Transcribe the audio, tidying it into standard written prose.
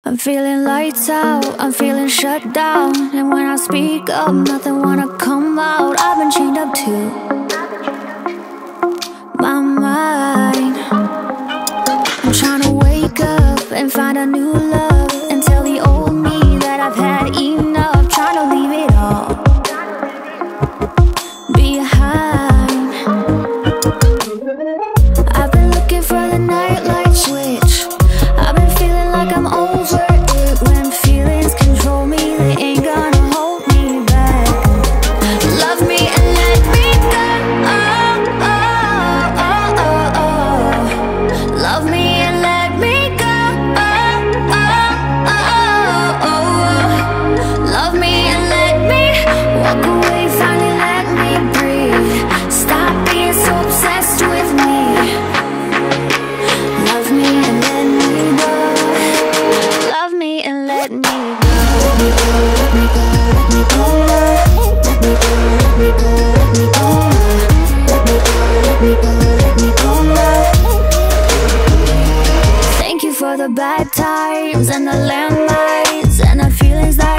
I'm feeling lights out, I'm feeling shut down. And when I speak up, nothing wanna come out. I've been chained up to my mind. I'm trying to wake up and find a new love, and tell the old me that I've had enough. Trying to leave it all behind. I've been looking for the nightlight switch. I've been feeling like I'm over it. When feelings control me, they ain't gonna hold me back. Love me and let me go. Love me and let me go. Love me and let me walk away. Finally let me breathe. Stop being so obsessed with me. Love me and let me go. Love me and let me go. Let me go, let me go, let me go, let me go, let me go, let me go, let me go, let me go, let me go. Thank you for the bad times and the landmines and the feelings that